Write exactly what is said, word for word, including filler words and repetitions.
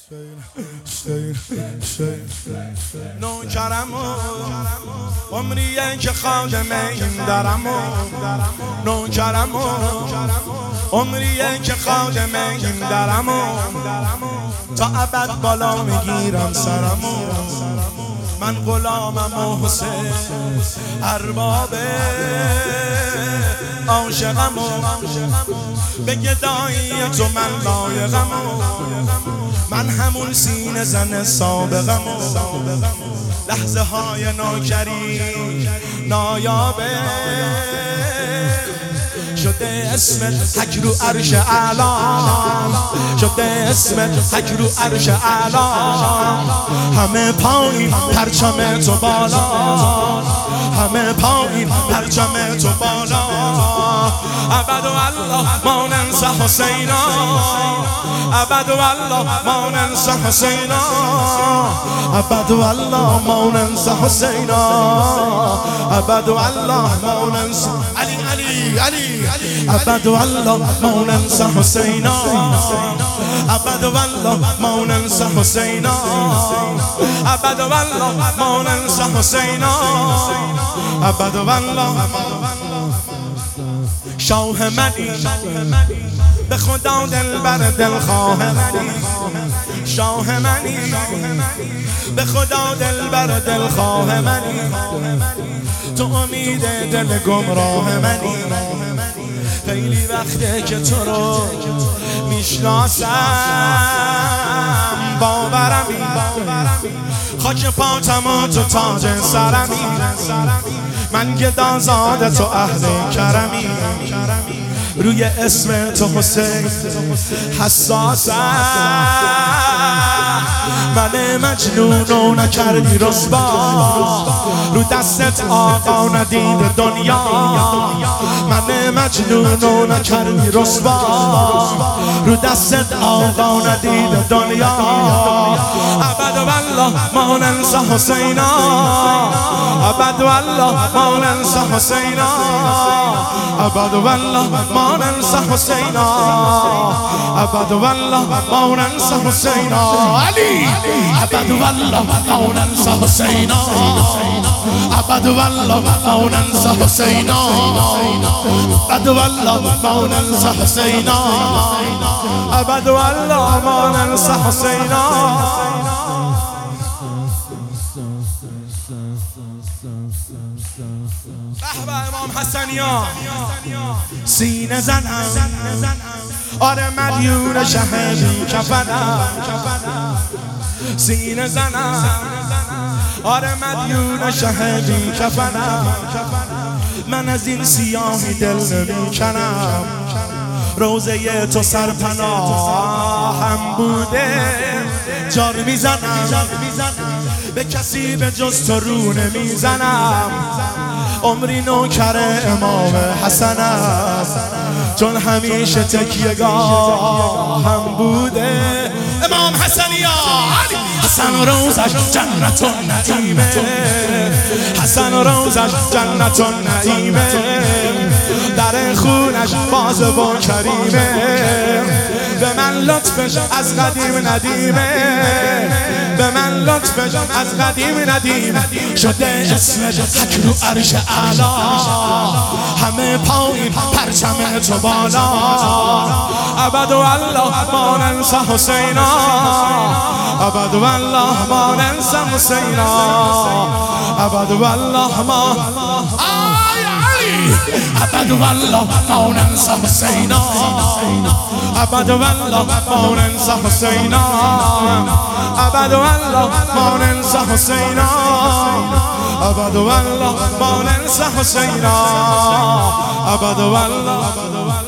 نوکرم و عمریه که خادم این درم و نوکرم و عمریه که خادم این درم و تا ابد بالا میگیرم سرم و من غلامم و حسین ارباب عاشقم و به گدایی تو من لایقم و من همون سینه زن سابقم و لحظه های نوکری نایابه شده اسمت حک رو عرش اعلا شده اسمت حک رو عرش اعلا همه پایین پرچم تو بالا همه پایین پرچم تو بالا ابد والله ما ننسى حسینا ابد والله ما ننسى حسینا ابد والله ما ننسى حسینا ابد والله ما ننسى علی علی علی ابد والله ما ننسى حسینا ابد والله ما ننسى حسینا ابد والله ما ننسى حسینا ابد والله شاه منی به خدا دل بر دل خواه منی شاه منی به خدا دل بر دل خواه منی تو امید دل گمراه منی خیلی وقته که تو رو میشناسم باورمی خاک پاتم و تو تاج سرمی من گدازاد تو اهل کرمی روی اسم تو حسین حساسم من مجنون و نکردی رسوا رو دستت آقا ندید دنیا من مجنون و نکردی رسوا رو دستت آقا ندید دنیا ابد والله ما ننسى حسینا ابد والله ما ننسى حسینا ابد والله ما ننسى حسینا ابد والله ما ننسى حسینا علی ابد والله ما ننسى حسینا ابد والله ما ننسى حسینا ابد والله ما ننسى حسینا ابد والله ما ننسى حسینا به امام حسنیا سینه زنم آره مدیون شهدی کفنم سینه زنم آره مدیون شهدی کفنم من از این سیاهی دل نمیکنم روزه تو سرپناه هم بوده جار میزنم به کسی به جز تو رو نمیزنم عمری نوکر امام حسنم چون همیشه تکیه‌گاه هم بوده امام حسنیا حسن روزش جنت و نعیمه حسن روزش جنت و نعیمه در خونش باز و کریمه به من لطفش از قدیم ندیمه به من لطفش از قدیم ندیم شده اسمش حک رو عرش اعلا همه پایین پرچم تو بالا ابد والله ما ننسى حسینا ابد والله ما ننسى حسینا ابد والله ما ابد والله ما ننسى حسینا ابد والله ما ننسى حسینا ابد والله ما ننسى حسینا ابد والله ما ننسى حسینا ابد والله